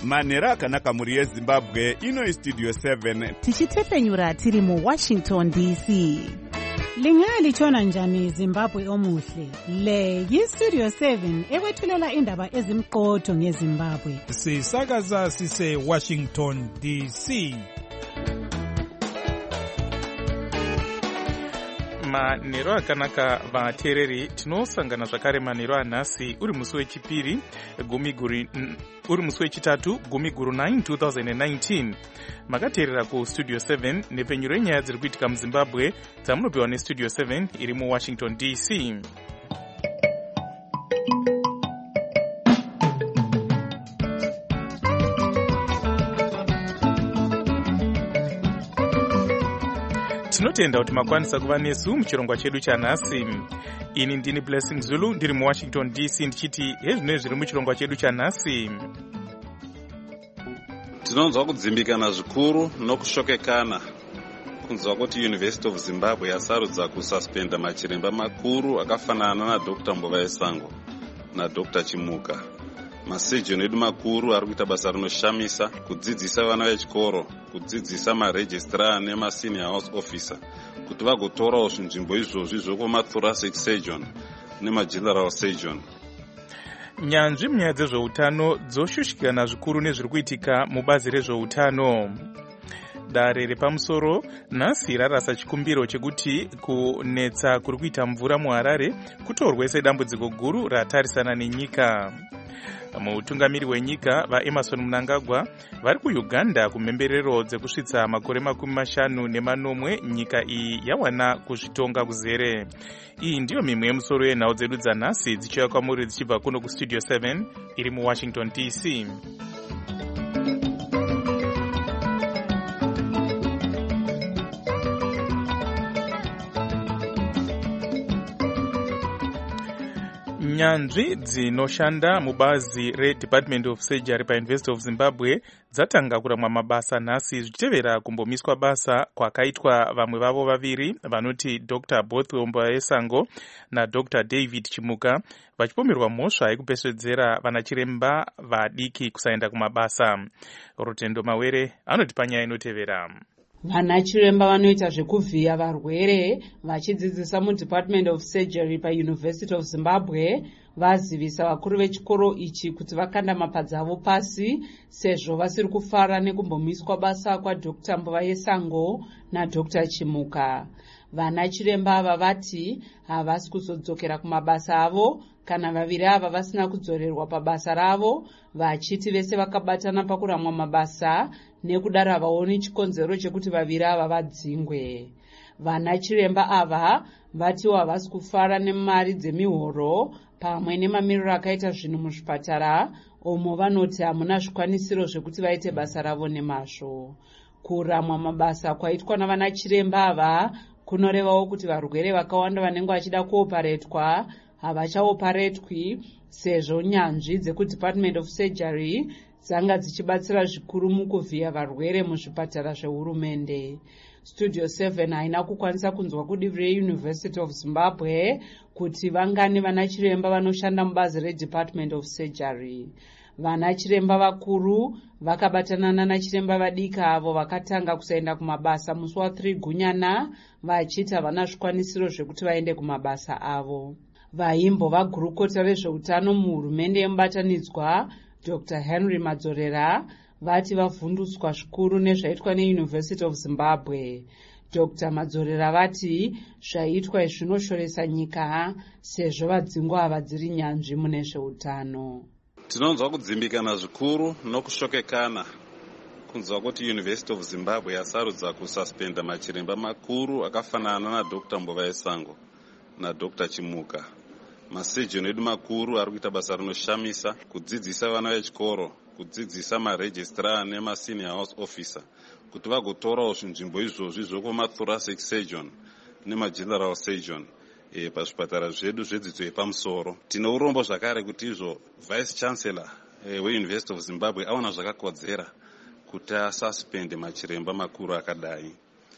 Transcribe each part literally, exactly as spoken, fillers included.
manhero akanaka mhuri yezimbabwe. Ino Studio seven tichitepfenyura tiri muWashington D C. Lingalitshona njani Zimbabwe omuhle? Le yiStudio seven ekwethulela indaba ezimqotho ngeZimbabwe. Sisakaza sise Washington D C. Manhero akanaka vateereri, tinosangana zvakare manhero anhasi uri musi wechipiri gumi guru uri musi wechitatu gumi guru nine twenty nineteen. Makateerera kuStudio seven nepfenyuro yenyaya dziri kuitika muZimbabwe dzamunopiwa neStudio seven iri muWashington D C. Tinotenda kuti makwanisa kuva nesu muchirongwa chedu chanhasi. Ini ndini Blessing Zulu ndiri muWashington D C ndichiti hezvino zviri muchirongwa chedu chanhasi. Tinonzwa kudzimbikana zvikuru nokushokekana kunzwa kuti University of Zimbabwe yasarudza kususpenda machiremba makuru akafanana naDr Mbovaesango naDr Chimuka. Masejoni edu makuru ari kuita basa rinoshamisa kudzidzisa vana vechikoro, kudzidzisa maregistrar nemasenior house officer kuti vagotorawo zvinzvimbo izvozvi zvokumathoracic surgeon nemageneral surgeon. Nyanzvi munyaya dzezveutano dzoshushikana zvikuru nezviri kuitika mubazi rezveutano. Dare repamusoro nhasi rarasa chikumbiro chekuti kunetsa kuri kuita mvura muHarare kutorwe sedambudziko guru ratarisana nenyika. Mutungamiri wenyika vaEmerson Mnangagwa vari kuUganda kumhemberero dzekusvitsa makore makumi mashanu nemanomwe nyika iyi yawana kuzvitonga kuzere. Iyi ndiyo mimwe yemusoro yenhau dzedu dzanhasi dzichiuya kwamuri dzichibva kuno kuStudio seven iri muWashington D C. Nyanzvi dzinoshanda mubazi reDepartment of Surgery paUniversity of Zimbabwe dzatanga kuramwa mabasa nhasi zvichitevera kumbomiswa basa kwakaitwa vamwe vavo vaviri vanoti Dr Bothwell Mbovaesango naDr David Chimuka vachipomerwa mhosva yekupesvedzera vanachiremba vadiki kusaenda kumabasa. Rutendo Mawere anotipa nyaya inotevera. Vanachiremba vanoita zvekuvhiya varwere vachidzidzisa muDepartment of Surgery paUniversity of Zimbabwe vazivisa vakuru vechikoro ichi kuti vakanda mapadza avo pasi sezvo vasiri kufara nekumbomiswa basa kwaDr Mbovaesango naDr Chimuka. Vanachiremba ava vati havasi kuzodzokera kumabasa avo kana vaviri ava vasina kudzorerwa pabasa ravo, vachiti vese vakabatana pakuramwa mabasa nekudaro havaoni chikonzero chekuti vaviri ava vadzingwe. Vanachiremba ava vatiwo havasi kufara nemari dzemihoro pamwe nemamiriro akaita zvinhu muzvipatara omo vanoti hamuna zvikwanisiro zvekuti vaite basa ravo nemazvo. Kuramwa mabasa kwaitwa navanachiremba ava kunorevawo kuti varwere vakawanda vanenge vachida kuoparetwa havachaoparetwi sezvo nyanzvi dzekuDepartment of Surgery dzanga dzichibatsira zvikuru mukuvhiya varwere muzvipatara zvehurumende. Studio seven haina kukwanisa kunzwa kudivi reUniversity of Zimbabwe kuti vangani vanachiremba vanoshanda mubazi reDepartment of Surgery. Vanachiremba vakuru vakabatana nanachiremba vadiki avo vakatanga kusaenda kumabasa musi wa3 Gunyana vachiti havana zvikwanisiro zvekuti vaende kumabasa avo. Vaimbo vagurukota rezveutano muhurumende yemubatanidzwa Dr Henry Madzorera vati vavhundutswa zvikuru nezvaitwa neUniversity of Zimbabwe. Dr Madzorera vati zvaitwa zvinoshoresa nyika sezvo vadzingwa ava dziri nyanzvi mune zveutano. Tinonzwa kudzimbikana zvikuru nokushokekana kunzwa kuti University of Zimbabwe yasarudza kususpenda machiremba makuru akafanana naDr Mbovaesango naDr Chimuka. Masejoni edu makuru ari kuita basa rinoshamisa kudzidzisa vana vechikoro, kudzidzisa maregistrar nemasenior house officer kuti vagotorawo zvinzvimbo izvozvi zvokumathoracic surgeon nemageneral surgeon e, pazvipatara zvedu zvedzidzo yepamusoro. Tine urombo zvakare kuti izvo vice chancellor e, weUniversity of Zimbabwe aona zvakakodzera kuti asuspende machiremba makuru akadai.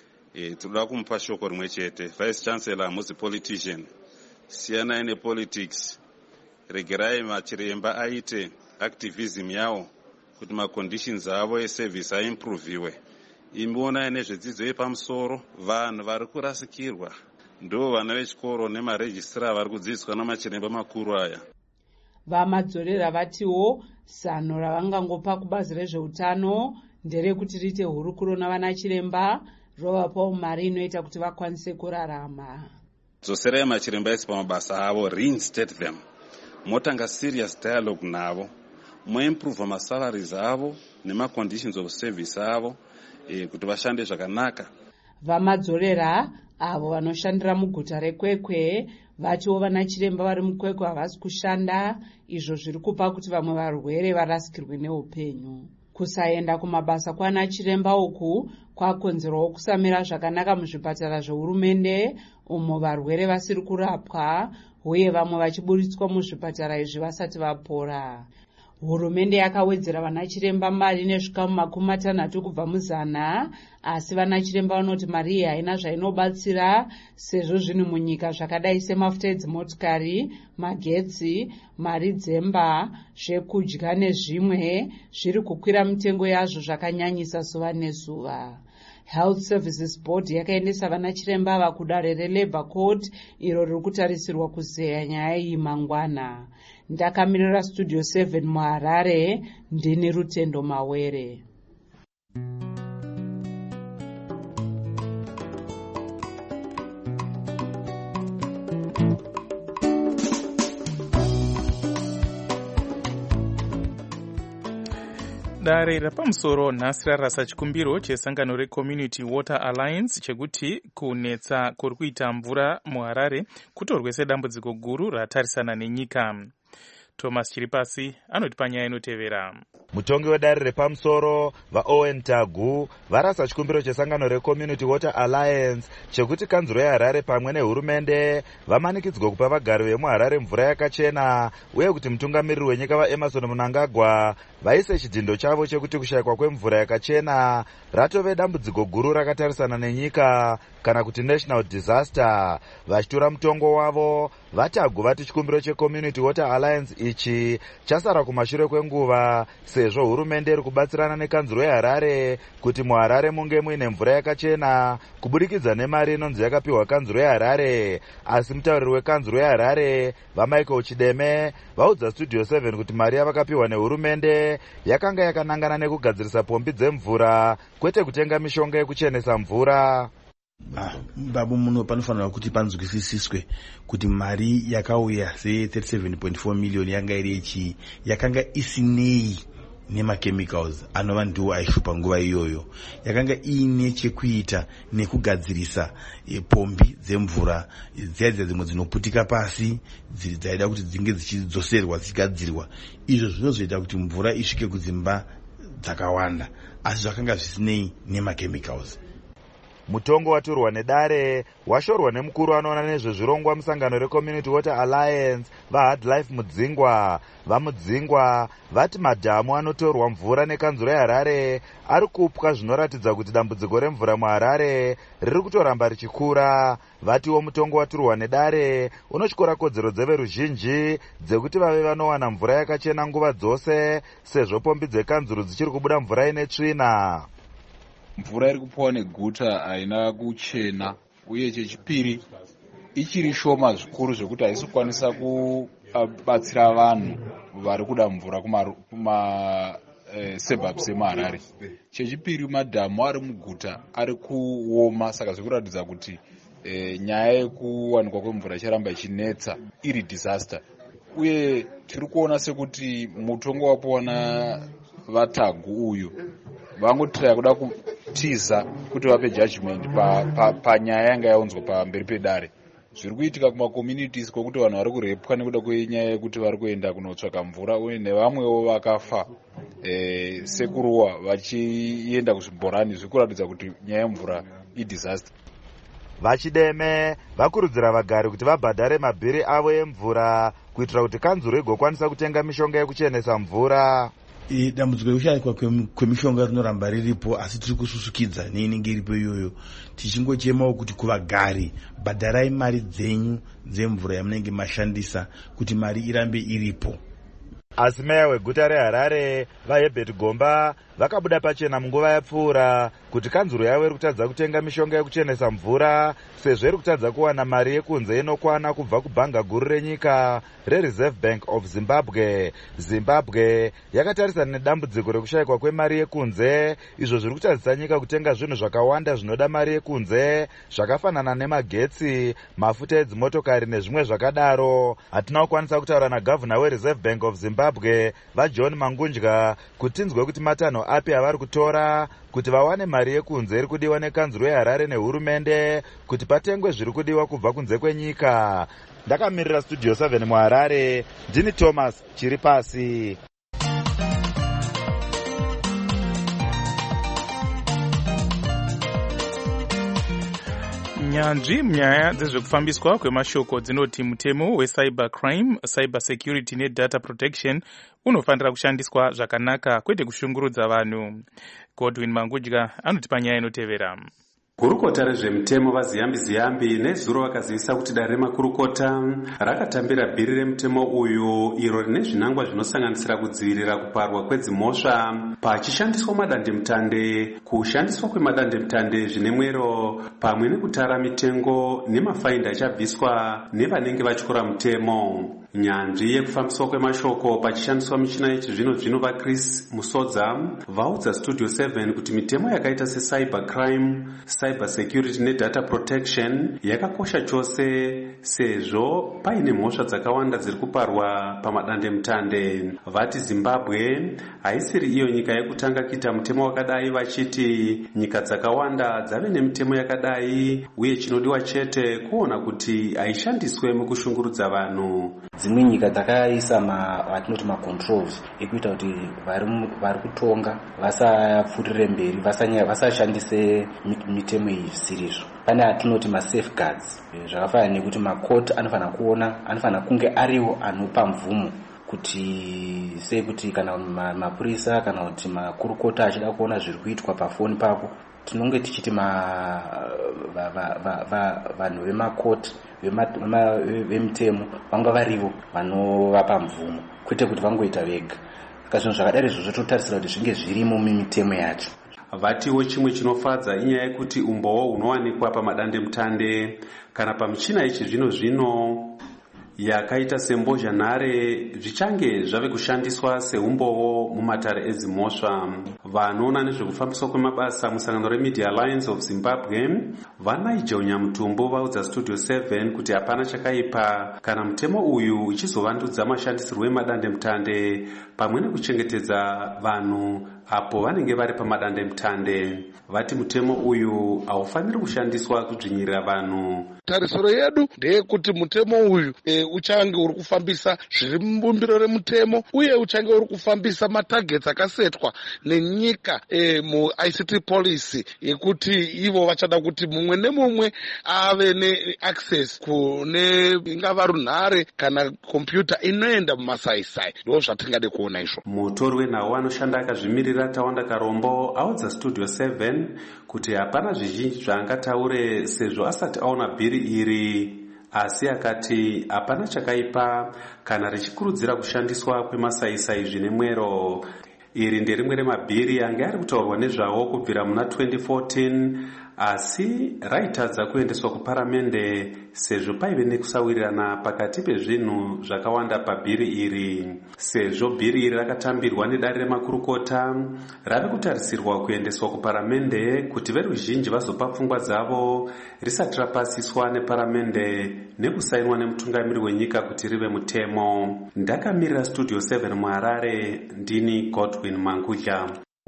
E, tinoda kumupa shoko rimwe chete. Vice chancellor hamusi politician, siyanai nepolitics, regerai machiremba aite activism yawo kuti maconditions avo esevhisi aimproviwe. Imboona nezvedzidzo yepamusoro, vanhu vari kurasikirwa ndo vana vechikoro nemarejistra vari kudzidziswa namachiremba makuru aya. Vamadzorera vatiwo zano ravangangopa kubazi rezveutano nderekuti riite hurukuro navana chiremba rovapawo mari inoita kuti vakwanise kurarama. Dzoserai machiremba ese pamabasa avo, reinstate them. Motanga serious dialogue navo. Moimprove masalaries avo nemaconditions of service avo e, kuti vashande zvakanaka. Vamadzorera avo vanoshandira muguta reKwekwe vatiwo vana chiremba vari muKwekwe havasi kushanda, izvo zviri kupa kuti vamwe varwere varasikirwe neupenyu. Kusaenda kumabasa kwana chiremba uku kwakonzerawo kusamira zvakanaka muzvipatara zvehurumende umo varwere vasiri kurapwa uye vamwe vachiburitswa muzvipatara izvi vasati vapora. Hurumende yakawedzera vana chiremba mari nezvikamu makumi matanhatu kubva muzana, asi vana chiremba vanoti mari iyi haina zvainobatsira sezvo zvinhu munyika zvakadai semafuta edzimotokari, magetsi, mari dzemba, zvekudya nezvimwe zviri kukwira mitengo yazvo zvakanyanyisa zuva nezuva. Health Services Board yakaendesa vana chiremba ava kudare reLabour Court iro riri kutarisirwa kuzeya nyaya iyi mangwana. Ndakamirira Studio seven muHarare, ndini Rutendo Mawere. Dare rapamusoro nhasi rarasa chikumbiro chesangano reCommunity Water Alliance chekuti kunetsa kuri kuita mvura muHarare kutorwe sedambudziko guru ratarisana nenyika. Thomas Chiripasi anoti panyaya inotevera. Mutongi wedare repamusoro vaOwen Tagu varasa chikumbiro chesangano reCommunity Water Alliance chekuti kanzuro yeHarare pamwe nehurumende vamanikidzwe kupa vagari vemuHarare mvura yakachena uye kuti mutungamiriri wenyika vaEmerson Mnangagwa vaise chidhindo chavo chekuti kushayikwa kwemvura yakachena ratove dambudziko guru rakatarisana nenyika kana kuti national disaster. Vachitora mutongo wavo vaTagu vati chikumbiro cheCommunity Water Alliance ichi chasara kumashure kwenguva sezvo hurumende iri kubatsirana nekanzuro yeHarare kuti muHarare munge muine mvura yakachena kuburikidza nemari inonzi yakapiwa kanzuro yeHarare. Asi mutauriri wekanzuro yeHarare vaMichael Chideme vaudza Studio seven kuti mari yavakapiwa nehurumende yakanga yakanangana nekugadzirisa pombi dzemvura kwete kutenga mishonga yekuchenesa mvura. Ah, babu muno panofanira kuti panzwisisiswe kuti mari yakauya se thirty-seven point four million yanga iri ichi yakanga isinei nemachemicals anova ndiwo aishupa nguva iyoyo, yakanga iine chekuita nekugadzirisa e, pombi dzemvura dziya dzimwe dzinoputika pasi dzaida kuti dzinge dzichidzoserwa dzichigadzirwa. Izvo zvinozoita kuti mvura isvike kudzimba dzakawanda, asi zvakanga zvisinei nemachemicals. Mutongo waturwa nedare washorwa nemukuru anoona nezvezvirongwa musangano reCommunity Water Alliance vaHardlife Mudzingwa. VaMudzingwa vati madhamu anotorwa mvura nekanzuro yeHarare ari kupwa zvinoratidza kuti dambudziko remvura muHarare riri kutoramba richikura. Vatiwo mutongo waturwa nedare unotyora kodzero dzeveruzhinji dzekuti vave vanowana mvura yakachena nguva dzose sezvo pombi dzekanzuro dzichiri kubuda mvura ine tsvina. Mvura iri kupiwa neguta haina kuchena uye chechipiri ichiri shoma zvikuru zvekuti haisi kukwanisa kubatsira vanhu vari kuda mvura kuma, kuma eh, suburbs emuHarare. Chechipiri madhamu ari muguta ari kuoma, saka zvikuratidza kuti eh, nyaya yekuwanikwa kwemvura icharamba ichinetsa iri disaster. Uye tiri kuona sekuti mutongo wapiwa vaTagu uyu vangotiraya kuda kutiza kuti vape judgment panyaya pa, pa yanga yaunzwa pamberi pedare. Zviri kuitika kumacommunities kwokuti vanhu vari kurepwa nekuda kwenyaya yekuti vari kuenda kunotsvaka mvura uye nevamwewo vakafa e, sekuruwa vachienda kuzvibhorani. Zviri kuratidza kuti nyaya yemvura idisaster. Vachideme vakurudzira vagari kuti vabhadhare mabhiri avo emvura kuitira kuti kanzuro igokwanisa kutenga mishonga yekuchenesa mvura. E, dambudziko rekushayikwa kwemishonga rinoramba riripo, asi tiri kususukidza neinenge iripo iyoyo tichingochemawo kuti kuvagari bhadharai mari dzenyu dzemvura yamunenge mashandisa kuti mari irambe iripo. asi meya weguta reharare vaherbert gomba vakabuda pachena munguva yapfuura kuti kanzuro yavo iri kutadza kutenga mishonga yekuchenesa mvura sezvo iri kutadza kuwana mari yekunze inokwana kubva kubhanga guru renyika rereserve bank of zimbabwe. Zimbabwe yakatarisana nedambudziko rekushayikwa kwemari yekunze, izvo zviri kutadzisa nyika kutenga zvinhu zvakawanda zvinoda mari yekunze zvakafanana nemagetsi, mafuta edzimotokari nezvimwe zvakadaro. Hatina kukwanisa kutaura nagavhuna wereserve bank of zimbabwe vajohn mangunja kuti tinzwe kuti matanho api avari kutora kuti vawane mari yekunze iri kudiwa nekanzuro yeharare nehurumende kuti patengwe zviri kudiwa kubva kunze kwenyika. Ndakamirira studio seven muharare, ndini Thomas chiri pasi. Nyanzvi munyaya dzezvekufambiswa kwemashoko dzinoti mutemo wecyber crime, cyber security nedata protection unofanira kushandiswa zvakanaka kwete kushungurudza vanhu. Godwin Mangudya anoti panyaya inotevera. Kurukota rezvemutemo vaziyambi ziyambi nezuro vakazivisa kuti dare remakurukota rakatambira bhiri remutemo uyu iro rine zvinangwa zvinosanganisira kudzivirira kuparwa kwedzimhosva pachishandiswa madandemutande, kushandiswa kwemadandemutande zvine mwero pamwe nekutara mitengo nemafaini achabviswa nevanenge vatyora mutemo. Nyanzvi yekufambiswa kwemashoko pachishandiswa michina yechizvino zvino vaChris Musodza vaudza Studio seven kuti mitemo yakaita secyber crime, cyber security nedata protection yakakosha chose sezvo paine mhosva dzakawanda dziri kuparwa pamadandemutande. Vati Zimbabwe haisiri iyo nyika yekutanga kuita mutemo wakadai, vachiti nyika dzakawanda dzave nemitemo yakadai uye chinodiwa chete kuona kuti haishandiswe mukushungurudza vanhu. Dzimwe nyika dzakaisa matinoti macontrols ekuita kuti vari kutonga vasapfuurire mberi, vasashandise mitemo iyi zvisizvo. Pane atinoti masafeguards zvakafanana nekuti makoti anofanira kuona, anofanira kunge ariwo anopa mvumo kuti sei kuti kana mapurisa kana kuti makurukota achida kuona zviri kuitwa pafoni pako, tinonge tichiti vanhu vemakoti vemutemo vanga varivo vanovapa mvumo kwete kuti vangoita vega. Saka zvinhu zvakadai izvozvo totarisira kuti zvinge zvirimo mumitemo yacho. Vatiwo chimwe chinofadza inyaya yekuti umboo hunowanikwa pamadandemutande kana pamichina yechizvino zvino yakaita sembozhanhare zvichange zvave kushandiswa seumbowo mumatare edzimhosva. Vanoona nezvekufambiswa kwemabasa musangano reMedia Alliance of Zimbabwe vaNigel Nyamutumbo vaudza Studio seven kuti hapana chakaipa kana mutemo uyu uchizovandudza mashandisirwo emadandemutande pamwe nekuchengetedza vanhu apo vanenge vari pamadandemutande. Vati mutemo uyu haufaniri kushandiswa kudzvinyirira vanhu. Tarisiro yedu ndeyekuti mutemo uyu e, uchange uri kufambisa zviri mubumbiro remutemo uye uchange uri kufambisa matagets akasetwa nenyika e, mu I C T policy yekuti ivo vachada kuti mumwe nemumwe ave neaccess kune ingava runhare kana kompyuta inoenda mumasaisai. Ndo zvatingade kuona izvo. Mutori wenhau anoshanda akazvimirira Tawanda Karombo audza Studio seven kuti hapana zvizhinji zvaangataure sezvo asati aona bhiri iri, asi akati hapana chakaipa kana richikurudzira kushandiswa kwemasaisai zvine mwero. Iri nderimwe remabhiri anga ari kutaurwa nezvawo kubvira muna twenty fourteen asi raitadza kuendeswa kuparamende sezvo paive nekusawirirana pakati pezvinhu zvakawanda pabhiri iri. Sezvo bhiri iri rakatambirwa nedare remakurukota, rave kutarisirwa kuendeswa kuparamende kuti veruzhinji vazopa pfungwa dzavo risati rapasiswa neparamende nekusainwa nemutungamiri wenyika kuti rive mutemo. Ndakamirira Studio seven muHarare, ndini Godwin Mangudya.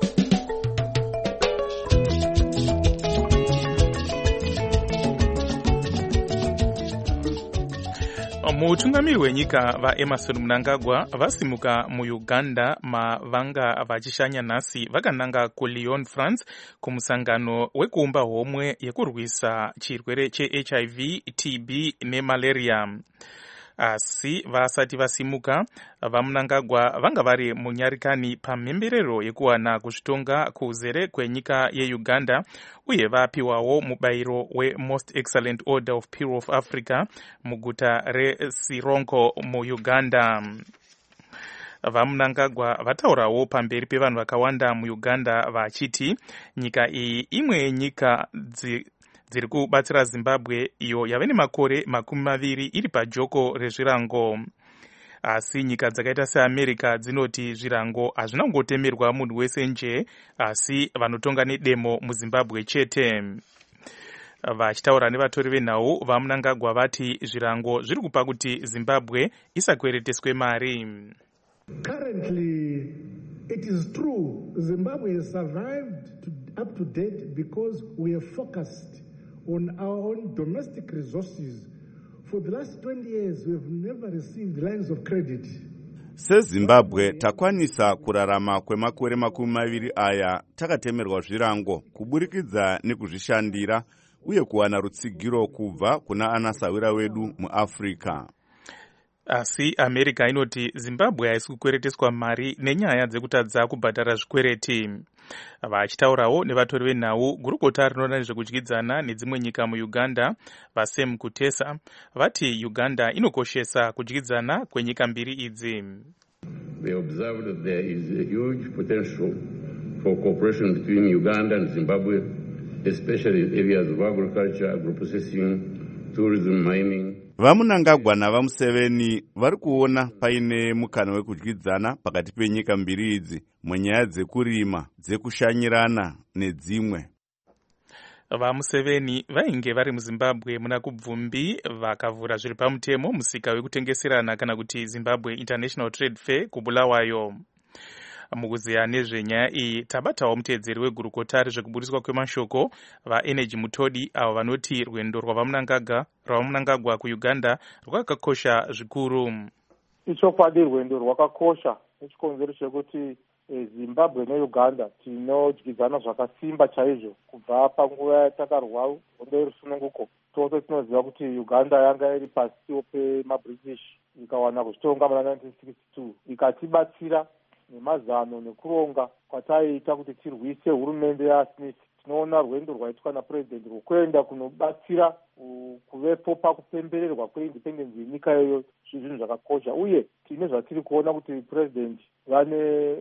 Mutungamiri wenyika vaEmerson Mnangagwa vasimuka muUganda mavanga vachishanya nhasi vakananga kuLyon, France kumusangano wekuumba homwe yekurwisa chirwere cheH I V, T B nemalaria. Asi vasati vasimuka, vaMnangagwa vanga vari munyarikani pamhemberero yekuwana kuzvitonga kuzere kwenyika yeUganda uye vapiwawo mubayiro weMost Excellent Order of Pearl of Africa muguta reSirongo muUganda. vaMnangagwa vataurawo pamberi pevanhu vakawanda muUganda vachiti nyika iyi imwe yenyika dzi dziri kubatsira Zimbabwe iyo yave nemakore makumi maviri iri pajoko rezvirango. Asi nyika dzakaita seAmerica dzinoti zvirango hazvina kungotemerwa munhu wese nje, asi vanotonga nedemo muZimbabwe chete. Vachitaura nevatori venhau vaMnangagwa vati zvirango zviri kupa kuti Zimbabwe isakwereteswe mari. Currently, it is true Zimbabwe has survived to, up to date because we have focused on our own domestic resources. For the last twenty years, we have never received lines of credit. SeZimbabwe takwanisa kurarama kwemakore makumi maviri aya takatemerwa zvirango kuburikidza nekuzvishandira uye kuwana rutsigiro kubva kuna anasawira wedu muAfrica. Asi America inoti Zimbabwe haisi kukwereteswa mari nenyaya dzekutadza kubhadhara zvikwereti. Vachitaurawo nevatori venhau gurukota rinoona nezvekudyidzana nedzimwe nyika muUganda vaSam Kutesa vati Uganda inokoshesa kudyidzana kwenyika mbiri idzi. We observed that there is a huge potential for cooperation between Uganda and Zimbabwe, especially in areas of agriculture, agroprocessing, tourism, mining. VaMnangagwa navaMuseveni vari kuona paine mukana wekudyidzana pakati penyika mbiri idzi munyaya dzekurima, dzekushanyirana nedzimwe. VaMuseveni vainge vari muZimbabwe muna kubvumbi vakavhura zviri pamutemo musika wekutengeserana kana kuti Zimbabwe International Trade Fair kuBulawayo. Mukuziya nezvenyaya iyi tabatawo muteedzeri wegurukota rezvekuburiswa kwemashoko vaEnergy Mutodi avo vanoti rwendo rwavaMnangagwa kuUganda rwakakosha zvikuru. Ichokwadi rwendo rwakakosha nechikonzero chekuti Zimbabwe neUganda tinodyidzana zvakasimba chaizvo kubva panguva yatakarwa hondo yerusununguko. Tose tinoziva kuti Uganda yanga iri pasi pemaBritish ikawana kuzvitonga muna nineteen sixty-two ikatibatsira nemazano nekuronga kwataiita kuti tirwise hurumende yaSmith. Tinoona rwendo rwaitwa naPresident rwokuenda kunobatsira kuvepo pakupembererwa kweindependence yenyika iyoyo zvinhu zvakakosha, uye tine zvatiri kuona kuti President vane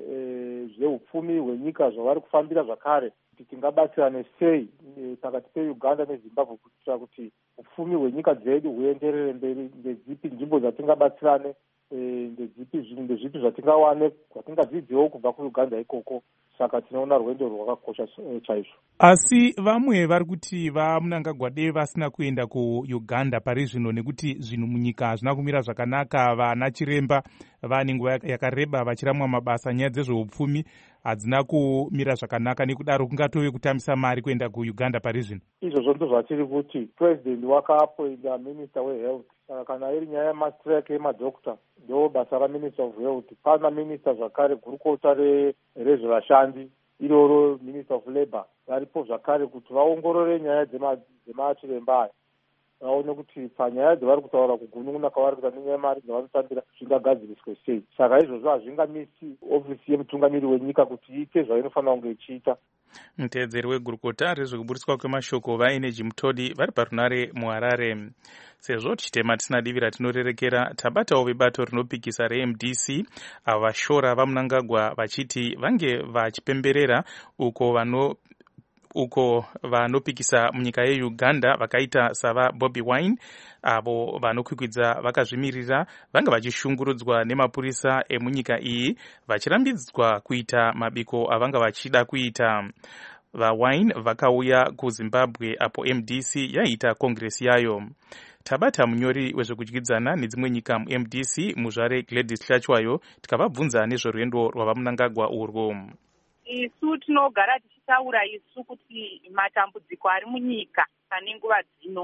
e, zveupfumi hwenyika zvavari kufambira zvakare kuti tingabatsirane sei e, pakati peUganda neZimbabwe kuitira kuti upfumi hwenyika dzedu huenderere mberi. Ndedzipi nzvimbo dzatingabatsirane, ndedzipi zvinhu ndezvipi zvatingawane zvatingadzidziwo kubva kuUganda ikoko. Saka tinoona rwendo rwakakosha chaizvo. Asi vamwe vari kuti vaMnangagwa dei vasina kuenda kuUganda pari zvino nekuti zvinhu munyika hazvina kumira zvakanaka. Vana chiremba vane nguva yakareba vachiramwa mabasa, nyaya dzezveupfumi hadzina kumira zvakanaka, nekudaro kungatove kutambisa mari kuenda kuUganda pari zvino. Izvozvo ndo zvatiri kuti President wakaapoinda Minister weHealth. Saka kana iri nyaya yemastrike yemadhokota ndo basa raMinister of Health. Pana Minister zvakare gurukota rezvevashandi iroro Minister of Labour varipo zvakare kuti vaongorore nyaya dzemachiremba aya, vaone kuti panyaya dzavari kutaura kugunun'una kwavari kuita nenyaya yemari dzavanotambira zvingagadziriswe sei. Saka izvozvo hazvingamisi ofisi yemutungamiri wenyika kuti iite zvainofanira kunge ichiita. Muteedzeri wegurukota rezvekuburiswa kwemashoko vaEnergy Mutodi vari parunare muHarare. Sezvo tichitema tisina divi ratinorerekera, tabatawo vebato rinopikisa reM D C avo vashora vaMnangagwa vachiti vange vachipemberera uko vano uko vanopikisa munyika yeUganda vakaita sava Bobi Wine avo vanokwikwidza vakazvimirira vanga vachishungurudzwa nemapurisa emunyika iyi vachirambidzwa kuita mabiko avanga vachida kuita. VaWine vakauya kuZimbabwe apo M D C yaita kongresi yayo. Tabata munyori wezvekudyidzana nedzimwe nyika muM D C muzvare Gladys Hlachwayo tikavabvunza nezverwendo rwavaMnangagwa urwo. Isu tinogara tichitaura isu kuti matambudziko ari munyika pane nguva dzino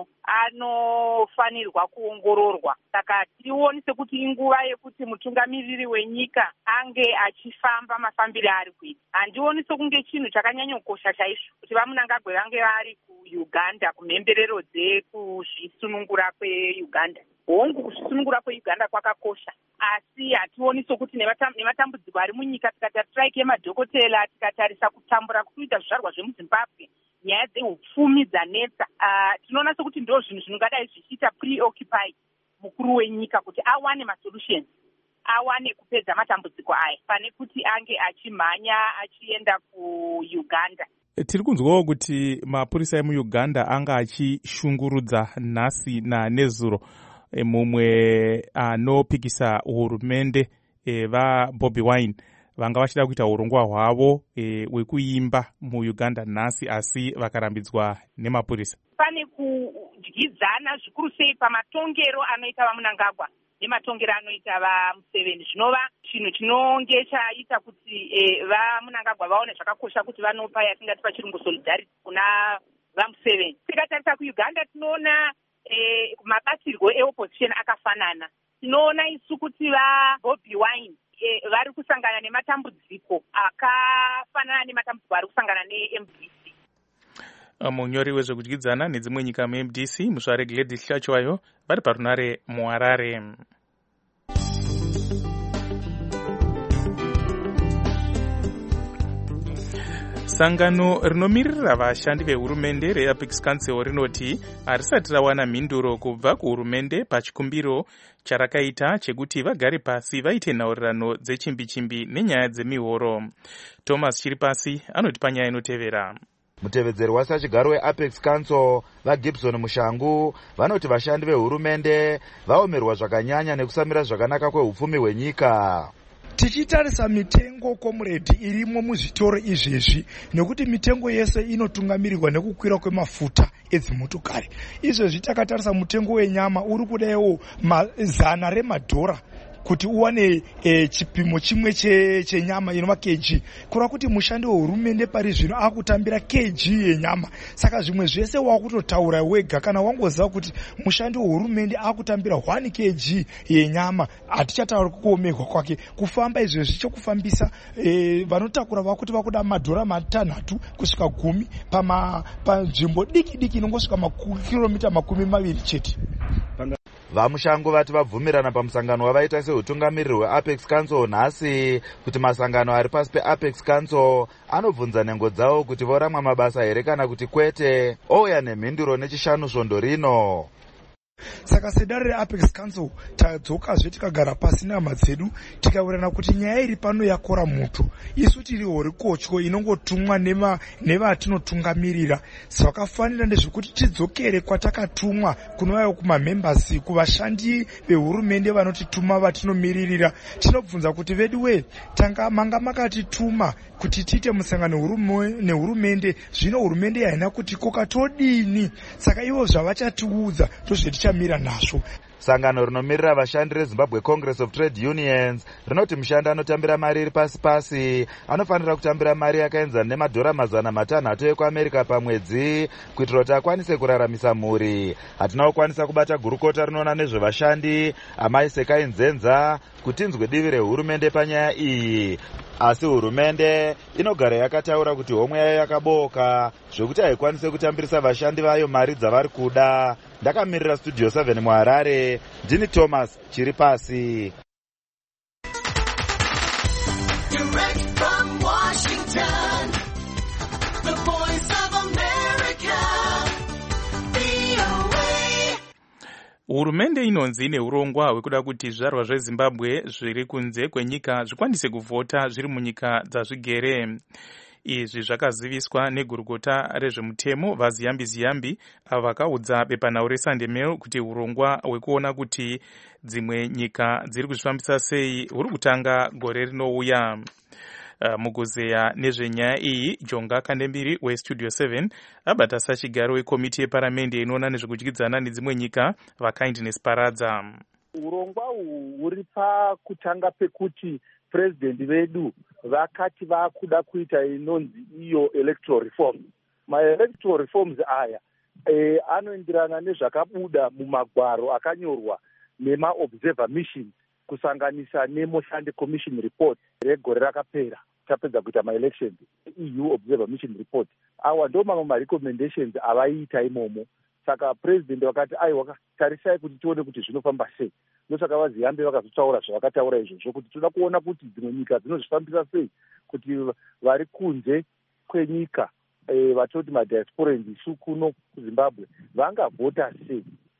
anofanirwa kuongororwa. Saka tirioni sekuti inguva yekuti mutungamiriri wenyika ange achifamba mafambiro ari kuita. Handioni sekunge chinhu chakanyanyokosha chaizvo kuti vaMnangagwa vange vari kuUganda kumhemberero dzekuzvisunungura kweUganda. Hongu kuzvisunungura kweUganda kwakakosha, asi hationi sokuti nematambudziko ari munyika, tikatarisira strike yemadhokotera, tikatarisa kutambura kuita zvizvarwa zvemuZimbabwe, nyaya dzeupfumi dzanetsa, uh, tinoona sokuti ndo zvinhu zvinongadai zvichiita preoccupy mukuru wenyika kuti awane masolutions. awane kupedza matambudziko aya pane kuti ange achimhanya achienda kuuganda. Tiri kunzwawo kuti mapurisa emuuganda anga achishungurudza nhasi nanezuro mumwe anopikisa hurumende vaBobi Wine vanga vachida kuita urongwa hwavo hwekuimba muuganda nhasi asi vakarambidzwa nemapurisa. Pane kudyidzana zvikuru sei pamatongero anoita vaMnangagwa nematongero anoita vaMuseveni. Zvinova chinhu chinonge chaita kuti vaMnangagwa vaone zvakakosha kuti vanopa yatingati pachirungu solidarity kuna vaMuseveni. Tikatarisa kuuganda tinoona mabatsirwo eopposition akafanana. Tinoona isu kuti vaBobi Wine vari kusangana nematambudziko akafanana nematambudziko ari kusangana neM D C. Munyori wezvekudyidzana nedzimwe nyika muM D C Musvare Gladys Hlachwayo vari parunare muHarare. Sangano rinomiririra vashandi vehurumende reApex Council rinoti harisati rawana mhinduro kubva kuhurumende pachikumbiro charakaita chekuti vagare pasi vaite nhaurirano dzechimbi-chimbi nenyaya dzemihoro. Thomas Chiripasi anoti panyaya inotevera. Mutevedzeri wasachigaro weApex Council vaGibson Mushangu vanoti vashandi vehurumende vaomerwa zvakanyanya nekusamira zvakanaka kwehupfumi hwenyika. Tichitarisa mitengo komuredi irimo muzvitoro izvezvi nekuti mitengo yese inotungamirirwa nekukwira kwemafuta edzimotokari. Izvezvi takatarisa mutengo wenyama uri kudaiwo zana remadhora kuti uwane e, chipimo chimwe che, chenyama inova kg. Kureva kuti mushandi wehurumende pari zvino akutambira kg yenyama. Saka zvimwe zvese wakutotaura wega kana wangoziva kuti mushandi wehurumende akutambira one kg yenyama hatichatauri kuomerwa kwake. Kufamba izvezvi chokufambisa e, vanotakura vakuti vakuda madhora matanhatu kusvika gumi pama panzvimbo diki diki inongosvika makilomita makumi maviri chete. VaMushangu vati vabvumirana pamusangano wavaita seutungamiriri hweApex Council nhasi kuti masangano ari pasi peApex Council anobvunza nhengo dzavo kuti voramwa mabasa here kana kuti kwete. Ouya nemhinduro nechishanu svondo rino. Saka sedare reApex Council tadzokazve tikagara pasi nehama dzedu tikawirirana kuti nyaya iri pano yakora muto. Isu tiri horikotyo inongotumwa nevatinotungamirira. Zvakafanira ndezvekuti tidzokere kwatakatumwa kunouya kumamembers kuvashandi vehurumende vanotituma vatinomiririra. Tinobvunza kuti vedu we tanga manga makatituma kuti tiite musangano nehurumende, zvino hurumende haina kuti koka todini. Saka ivo zvavachatiudza tozvetichamira nazvo. Sangano rinomirira vashandi reZimbabwe Congress of Trade Unions rinoti mushandi anotambira mari iri pasi pasi anofanira kutambira mari yakaenzana nemadhora mazana matanhatu ekuAmerica pamwedzi kuitira kuti akwanise kuraramisa mhuri. Hatina kukwanisa kubata gurukota rinoona nezvevashandi Amai Sekai Nzenza kuti inzwe divi rehurumende panyaya iyi. Asi hurumende inogara yakataura kuti homwe yayo yakabooka zvekuti haikwanise kutambirisa vashandi vayo mari dzavari kuda. Ndakamirira Studio seven muHarare, ndini Thomas Chiripasi. Direct from Washington, the voice of America, V O A. Hurumende inonzi ine urongwa hwekuda kuti zvizvarwa zveZimbabwe zviri kunze kwenyika zvikwanise kuvhota zviri munyika dzazvigere. Izvi zvakaziviswa negurukota rezvemutemo vaZiyambi Ziyambi avo vakaudza bepanhau reSunday Mail kuti urongwa hwekuona kuti dzimwe nyika dziri kuzvifambisa sei huri kutanga gore rinouya. Uh, mukuzeya nezvenyaya iyi Jonga Kandembiri weStudio seven abata sachigaro wekomiti yeparamende inoona nezvekudyidzana nedzimwe nyika vaKindness Paradza. Urongwa uhu huri pakutanga pekuti president vedu vakati vakuda kuita inonzi iyo electoral reforms. Ma-electoral reforms aya e, anoenderana nezvakabuda mumagwaro akanyorwa nema-observer missions kusanganisa nemoshande commission report regore rakapera tapedza kuita ma-elections, E U observer mission report. Awa ndo mamwe ma-recommendations avaita imomo. Saka president wakati aiwa tarisai kuti tione kuti zvinofamba sei. Ndosaka vaZiyambi vakazotaura zvavakataura izvozvo kuti toda kuona kuti dzimwe nyika dzinozvifambisa sei kuti vari kunze kwenyika e, vatoti madiasporans isu kuno kuZimbabwe vangavhota sei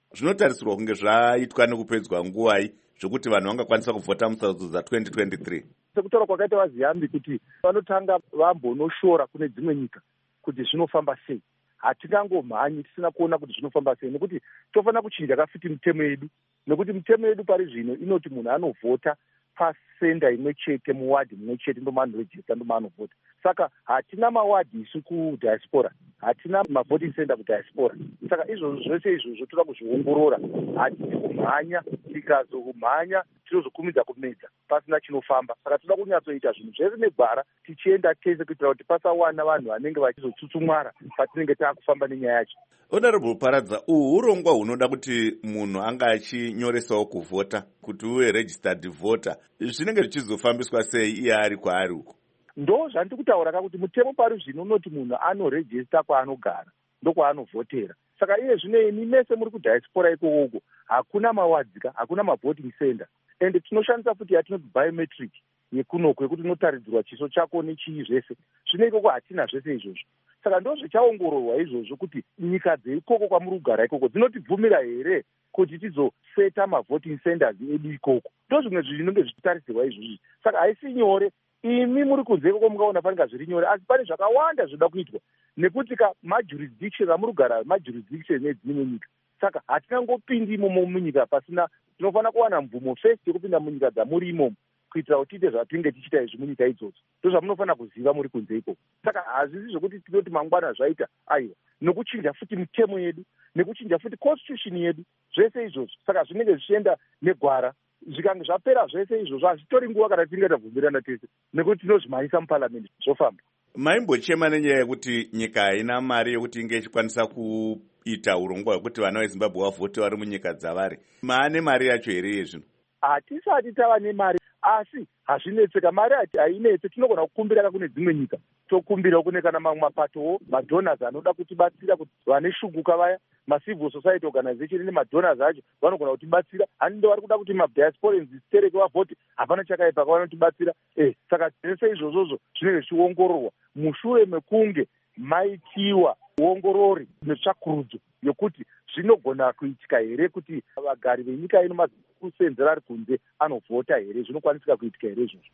zvinotarisirwa kunge zvaitwa nekupedzwa nguwai zvokuti vanhu vangakwanisa kuvhota musarudzo dza twenty twenty-three? sekutaura kwakaita vaziambi kuti vanotanga vambonoshora kune dzimwe nyika kuti zvinofamba sei. Hatingangomhanyi tisina kuona kuti zvinofamba sei, nekuti tofanira kuchinja kafiti mitemo yedu, nekuti mitemo yedu pari zvino inoti munhu anovhota pasenda imwe chete, muwadhi mumwe chete ndomanorejista ndomanovhota. Saka hatina mawadhi isu kudiaspora, hatina mavoting center kudiaspora. Saka izvozvo zvese izvozvo toda kuzviongorora. Hatisi kumhanya, tikazokumhanya tinozokumidza kumedza pasina chinofamba. Saka toda kunyatsoita zvinhu zvese negwara tichienda tese kuitira kuti pasawana vanhu vanenge vachizotsutsumwara patinenge taakufamba nenyaya yacho. Honorable Paradza, uhu urongwa hunoda kuti munhu anga achinyoresawo kuvhota kuti uve registered voter, zvinenge zvichizofambiswa sei iye ari kwaari uko? Ndo zvandiri kutaura kuti mutemo pari zvino unoti munhu anorejista kwaanogara ndokwaanonovhotera. Saka iye zvino imi mese muri kudiaspora ikoko hakuna mawadzika, hakuna mavoting center, ende tinoshandisa futi yatinoti biometric yekunoko yekuti unotaridzirwa chiso chako nechii zvese. Zvino ikoko hatina zvese izvozvo. Saka ndo zvichaongororwa izvozvo kuti nyika dzeikoko kwamuri kugara ikoko dzinotibvumira here kuti tizoseta mavoting centers edu ikoko. Ndo zvimwe zvinenge zvichitarisirwa izvozvi. Saka haisi nyore. Imi muri kunze ikoko mukaona paninga zviri nyore, asi pane zvakawanda zvinoda kuitwa nekuti ka majurisdiction amuri kugara majurisdiction nedzimwe nyika. Saka hatingangopindi imomo munyika pasina, tinofanira kuwana mvumo first yekupinda munyika dzamuri imomo kuitira kuti tiite zvatinenge tichiita izvi munyika idzodzo. Ndo zvamunofanira kuziva muri kunze ikoko. Saka hazvisi zvokuti tinoti mangwana zvaita aiwa, nekuchinja futi mitemo yedu, nekuchinja futi constitution yedu, zvese izvozvo. Saka zvinenge zvichienda negwara. Zvikange zvapera zvese izvozvo hazvitori nguva kana tinenge tabvumirana tese, nekuti tinozvimhanyisa muparliament zvofamba. Maimbochema nenyaya yekuti nyika haina mari yekuti inge ichikwanisa kuita urongwa hwekuti vana veZimbabwe vavhote vari munyika dzavari. Maane mari yacho here yezvino? Hatisati tava nemari, asi hazvinetseka. Mari hainetse, tinogona kukumbira kune dzimwe nyika, tokumbira kune kana mamwe mapatowo madonors anoda kutibatsira kuti vane shuguka vaya, macivil society organization nemadonors acho vanogona kutibatsira. Handi vari kuda kuti madiasporans dzitereke vavhoti, hapana chakaipa kwavanotibatsira. Eh, saka zvese izvozvozvo zvinenge zvichiongororwa mushure mekunge maitiwa uongorori netsvakurudzo yokuti zvinogona kuitika here kuti vagari venyika ino makusenzera ari kunze anovhota here, zvinokwanisika kuitika here izvozvo.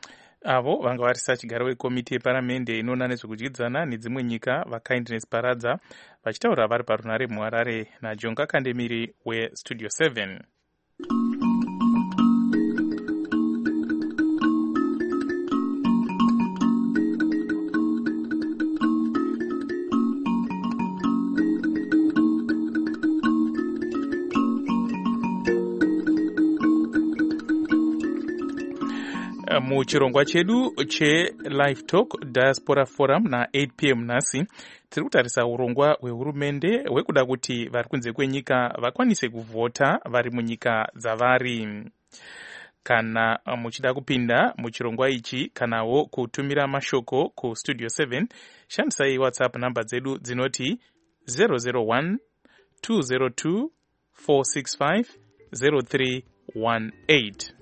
Avo vanga varisa chigaro wekomiti yeparamende inoona nezvekudyidzana nedzimwe nyika vaKindness Paradza vachitaura vari parunare muHarare naJonga Kandemiri weStudio seven. Muchirongwa chedu che Live Talk Diaspora Forum na eight p m nhasi tiri kutarisa urongwa hwehurumende hwekuda kuti vari kunze kwenyika vakwanise kuvhota vari munyika dzavari. Kana muchida kupinda muchirongwa ichi kanawo kutumira mashoko ku Studio seven, shandisai WhatsApp namba dzedu dzinoti zero zero one two zero two four six five zero three one eight.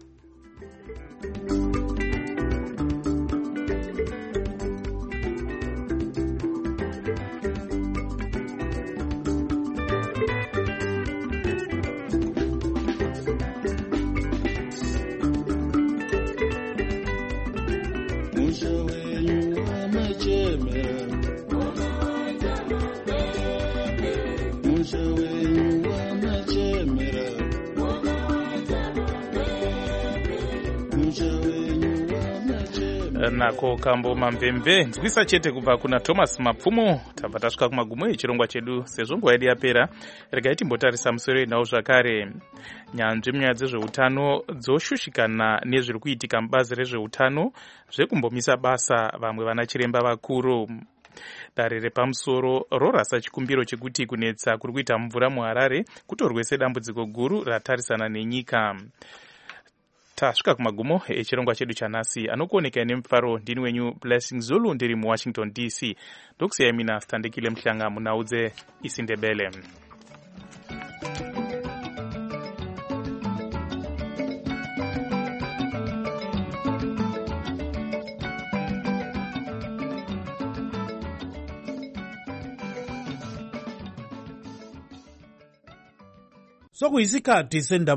Nako kambo mamvemve nzwisa chete kubva kuna Thomas Mapfumo. Tabva tasvika kumagumo echirongwa chedu. Sezvo nguva yedu yapera, regai timbotarisa musoro wenhau zvakare. Nyanzvi munyaya dzezveutano dzoshushikana nezviri kuitika mubazi rezveutano zvekumbomisa basa vamwe vana chiremba vakuru. Dare repamusoro rorasa chikumbiro chekuti kunetsa kuri kuita mvura muHarare kutorwe sedambudziko guru ratarisana nenyika. Tasvika kumagumo echirongwa chedu chanhasi. Anokuoneka nemufaro ndini wenyu Blessing Zulu ndiri muWashington D C. Ndokusiyai mina Standekile Mhlanga munaudze isiNdebele. sokuyisikhathi sendaba